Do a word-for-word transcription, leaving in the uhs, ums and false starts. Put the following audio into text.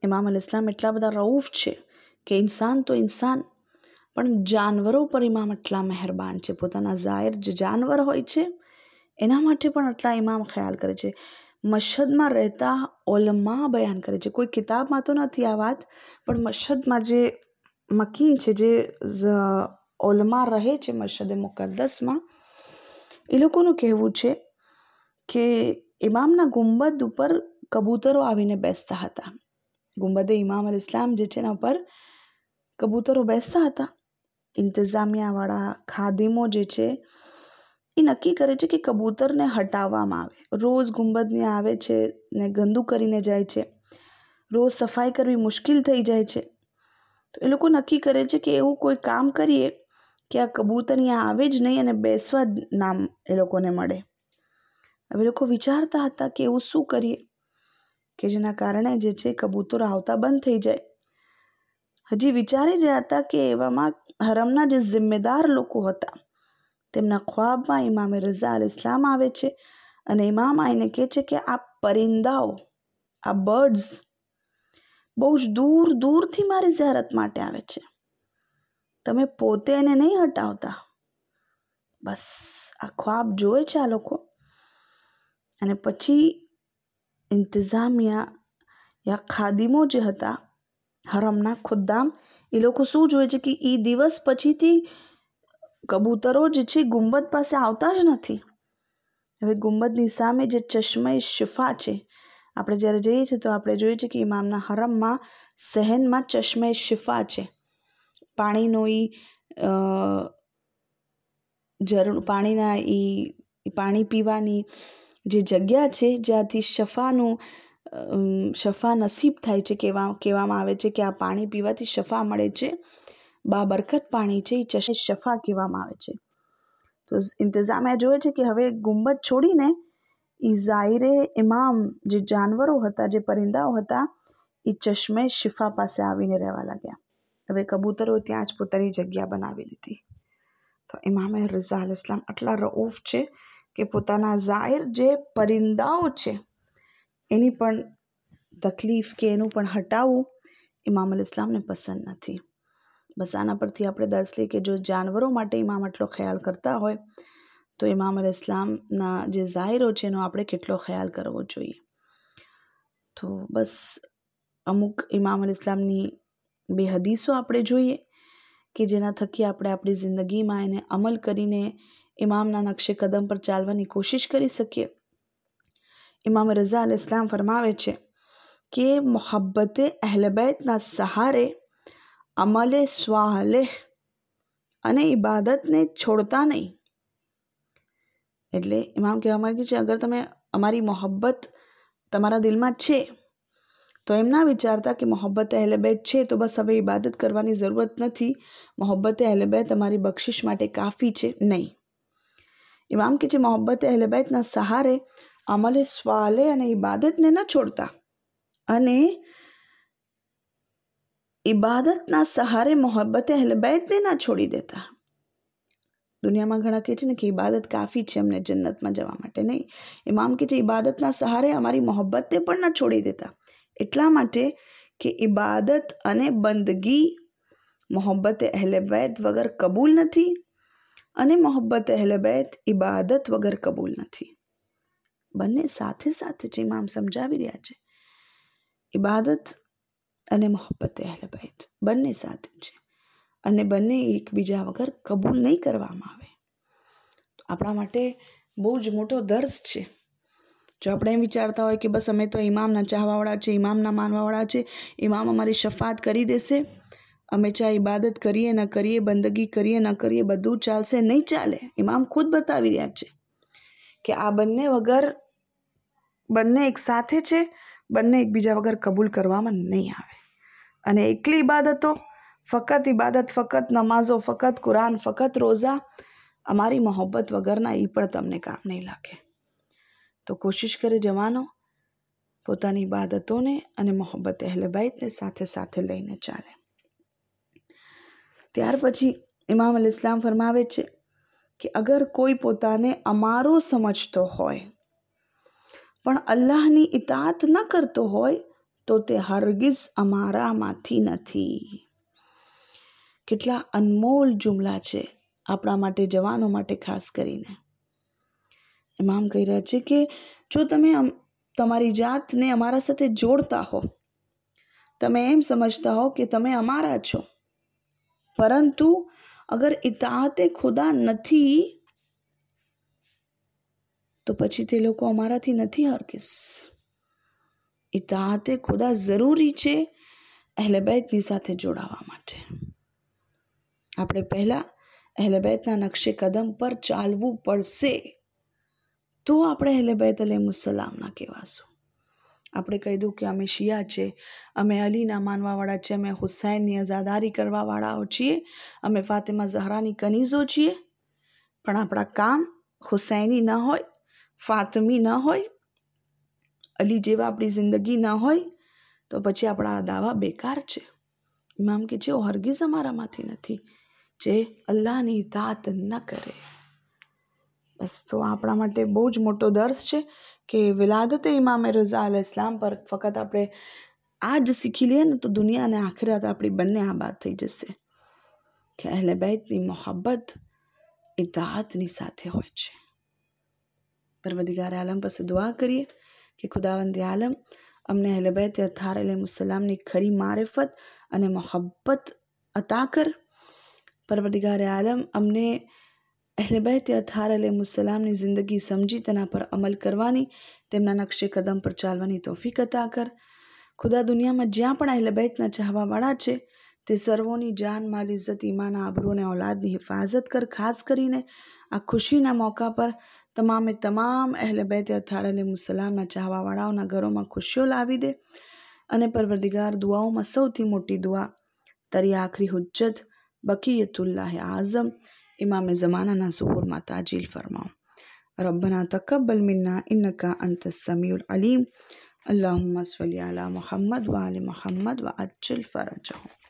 ઇમામ અલ ઇસ્લામ એટલા બધા રઉફ છે કે ઇન્સાન તો ઇન્સાન, પણ જાનવરો પર ઇમામ એટલા મહેરબાન છે. પોતાના ઝાહિર જે જાનવર હોય છે એના માટે પણ એટલા ઇમામ ખ્યાલ કરે છે. મશહદમાં રહેતા ઓલમા બયાન કરે છે, કોઈ કિતાબમાં તો નથી આ વાત, પણ મશહદમાં જે મકીન છે, જે ઓલમા રહે છે મશહદ મુકદ્દસમાં, એ લોકોનું કહેવું છે કે ઇમામના ગુંબદ ઉપર કબૂતરો આવીને બેસતા હતા. ગુંબદે ઇમામ અલ ઇસ્લામ જે છે એના ઉપર કબૂતરો બેસતા હતા. ઇંતજામિયાવાળા ખાદિમો જે છે એ નક્કી કરે છે કે કબૂતરને હટાવવામાં આવે. રોજ ગુંબદને આવે છે ને ગંદુ કરીને જાય છે, રોજ સફાઈ કરવી મુશ્કેલ થઈ જાય છે. તો એ લોકો નક્કી કરે છે કે એવું કોઈ કામ કરીએ કે આ કબૂતર અહીંયા આવે જ નહીં અને બેસવા જ નામ એ લોકોને મળે. હવે લોકો વિચારતા હતા કે એવું શું કરીએ કે જેના કારણે જે છે કબૂતરો આવતા બંધ થઈ જાય. હજી વિચારી રહ્યા હતા કે એવામાં હરમના જે જિમ્મેદાર લોકો હતા તેમના ખ્વાબમાં ઇમામે રઝા અલ ઇસ્લામ આવે છે અને ઇમામ આઈને કહે છે કે આ પરિંદાઓ, આ બર્ડ્સ બહુ જ દૂર દૂરથી મારી ઝિયારત માટે આવે છે, તમે પોતે એને નહીં હટાવતા. બસ આ ખ્વાબ જોવે છે આ લોકો. અને પછી ઇંતજામિયા યા ખાદિમો જે હતા હરમના ખુદ્દામ, એ લોકો શું જોવે છે કે એ દિવસ પછીથી કબૂતરો જે છે ગુંબદ પાસે આવતા જ નથી. હવે ગુંબદની સામે જે ચશ્મે શિફા છે, આપણે જ્યારે જઈએ છીએ તો આપણે જોઈએ છીએ કે ઇમામના હરમમાં સહેનમાં ચશ્મે શિફા છે. પાણીનો એ જરૂર પાણીના એ પાણી પીવાની જે જગ્યા છે જ્યાંથી શફાનું શફા નસીબ થાય છે, કહેવા કહેવામાં આવે છે કે આ પાણી પીવાથી શફા મળે છે, બાબરકત પાણી છે, એ ચશ્મે શફા કહેવામાં આવે છે. તો ઇંતજામિયા જોવે છે કે હવે ગુંબદ છોડીને એ ઝાહિરે ઇમામ જે જાનવરો હતા, જે પરિંદાઓ હતા, એ ચશ્મે શિફા પાસે આવીને રહેવા લાગ્યા. હવે કબૂતરો ત્યાં જ પોતાની જગ્યા બનાવી લીધી. તો ઇમામે રઝા અલ ઇસ્લામ આટલા રઉફ છે કે પોતાના ઝાહિર જે પરિંદાઓ છે એની પણ તકલીફ કે એનું પણ હટાવવું ઇમામ અલ ઇસ્લામને પસંદ નથી. બસ આના પરથી આપણે દર્શ લઈએ કે જો જાનવરો માટે ઇમામ આટલો ખ્યાલ કરતા હોય તો ઇમામ અલ ઇસ્લામના જે ઝાહિરો છે એનો આપણે કેટલો ખ્યાલ કરવો જોઈએ. તો બસ અમુક ઇમામ અલ ઇસ્લામની બે હદીસો આપણે જોઈએ કે જેના થકી આપણે આપણી જિંદગીમાં એને અમલ કરીને ઇમામના નકશે કદમ પર ચાલવાની કોશિશ કરી શકીએ. ઇમામ રઝા અલ ઇસ્લામ ફરમાવે છે કે મોહબ્બતે અહલે બેતના સહારે અમલે સ્વાલેહ અને ઇબાદતને છોડતા નહીં. એટલે ઇમામ કહેવા માંગે છે અગર તમે અમારી મોહબ્બત તમારા દિલમાં છે તો એમ ના વિચારતા કે મોહબ્બત અહલે બેત છે તો બસ હવે ઇબાદત કરવાની જરૂરત નથી, મોહબ્બત અહલે બેત અમારી બખ્શિશ માટે કાફી છે. નહીં, ઇમામ કે છે મોહબ્બત અહલે બેતના સહારે અમલે સ્વાલે અને ઇબાદતને ન છોડતા અને ઇબાદતના સહારે મોહબ્બત અહલે બેતને ના છોડી દેતા. દુનિયામાં ઘણા કહે છે ને કે ઇબાદત કાફી છે અમને જન્નતમાં જવા માટે. નહીં, ઇમામ કે છે ઇબાદતના સહારે અમારી મોહબ્બતને પણ ના છોડી દેતા. એટલા માટે કે ઇબાદત અને બંદગી મોહબ્બત અહલે બેત વગર કબૂલ નથી અને મોહબ્બત અહલે બેત ઇબાદત વગર કબૂલ નથી. બંને સાથે સાથે છે. ઇમામ સમજાવી રહ્યા છે ઇબાદત અને મોહબ્બત અહલે બેત બંને સાથે છે અને બંને એકબીજા વગર કબૂલ નહીં કરવામાં આવે. તો આપણા માટે બહુ જ મોટો દર્શ છે. જો આપણે એમ વિચારતા હોય કે બસ અમે તો ઇમામના ચાહવાવાળા છે, ઇમામના માનવાવાળા છે, ઇમામ અમારી શફાત કરી દેશે, અમે ચાહે ઇબાદત કરીએ ન કરીએ, બંદગી કરીએ ન કરીએ, બધું ચાલશે, નહીં ચાલે. ઇમામ ખુદ બતાવી રહ્યા છે કે આ બંને વગર બંને એક સાથે છે, બંને એકબીજા વગર કબૂલ કરવામાં નહીં આવે. અને એકલી ઇબાદતો, ફકત ઇબાદત, ફકત નમાઝો, ફકત કુરાન, ફકત રોઝા, અમારી મોહબ્બત વગરના એ પણ તમને કામ નહીં લાગે. તો કોશિશ કરે જવાનો પોતાની ઇબાદતોને અને મોહબ્બત અહલે બેતને સાથે સાથે લઈને ચાલે. ત્યાર પછી ઇમામ અલ ઇસ્લામ ફરમાવે છે કે અગર કોઈ પોતાને અમારો સમજતો હોય પણ અલ્લાહની ઇતાત ન કરતો હોય તો તો તે હરગીઝ અમારામાંથી નથી. કેટલા અનમોલ જુમલા છે આપણા માટે, જવાનો માટે ખાસ કરીને. ઇમામ કહી રહ્યા છે કે જો તમે તમારી જાતને અમારા સાથે જોડતા હો, તમે એમ સમજતા હો કે તમે અમારા છો, પરંતુ અગર ઇતાઅતે ખુદા નથી તો પછી તે લોકો અમારાથી નથી હરગીઝ. ઇતાઅતે ખુદા જરૂરી છે અહેલે બેતની સાથે જોડાવા માટે. આપણે પહેલાં અહેલે બેતના નકશે કદમ પર ચાલવું પડશે, તો આપણે અહેલે બેત અલૈહિસ્સલામના કહેવાશું. આપણે કહી દઉં કે અમે શિયા છે, અમે અલીના માનવાવાળા છે, અમે હુસૈનની આઝાદારી કરવાવાળાઓ છીએ, અમે ફાતિમા ઝહરાની કનીઝો છીએ, પણ આપણા કામ હુસૈની ન હોય, ફાતમી ન હોય, અલી જેવા આપણી જિંદગી ન હોય, તો પછી આપણા આ દાવા બેકાર છે. ઇમામ કે જેઓ હરગીઝ અમારામાંથી નથી, જે અલ્લાહની ઇતાઅત ન કરે. બસ તો આપણા માટે બહુ જ મોટો દર્સ છે કે વિલાદતે ઇમામ રઝા અલૈહિ સલામ પર ફક્ત આપણે આ જ શીખી લઈએ ને તો દુનિયા અને આખિરાત આપણી બંને આબાદ થઈ જશે કે અહેલે બેતની મોહબ્બત ઇતાઅતની સાથે હોય છે. પરવરદિગાર આલમ પાસે દુઆ કરીએ કે ખુદાવંદ આલમ અમને અહેલે બેત અત્હાર અલૈહિસ્સલામની ખરી મારિફત અને મોહબ્બત અતા કર. પરવરદિગાર આલમ અમને અહેલે બેત અત્હાર અલૈહિસ્સલામની જિંદગી સમજી તેના પર અમલ કરવાની, તેમના નકશે કદમ પર ચાલવાની તૌફીક અતા કર. ખુદા દુનિયામાં જ્યાં પણ અહેલે બેતના ચાહવાવાળા છે તે સર્વોની જાન, માલ, ઇઝ્ઝત, ઈમાન, આબરૂ અને ઔલાદની હિફાજત કર. ખાસ કરીને આ ખુશીના મોકા પર તમામે તમામ અહેલે બેત અત્હાર અલૈહિસ્સલામના ચાહવાવાળાઓના ઘરોમાં ખુશીઓ લાવી દે. અને પરવરદિગાર દુઆઓમાં સૌથી મોટી દુઆ તારી આખરી હુજ્જત બકીયતુલ્લાહ આઝમ ઇમામે ઝમાનાના ઝુહૂરમાં તાજીલ ફરમાઓ. રબ્બના તકબ્બલ મિન્ના ઇન્નકા અંતસ સમીઉલ અલીમ. અલ્લાहुम्मा सल्ली अला मुहम्मद व आलि मुहम्मद व अज्जिल फरजहुम.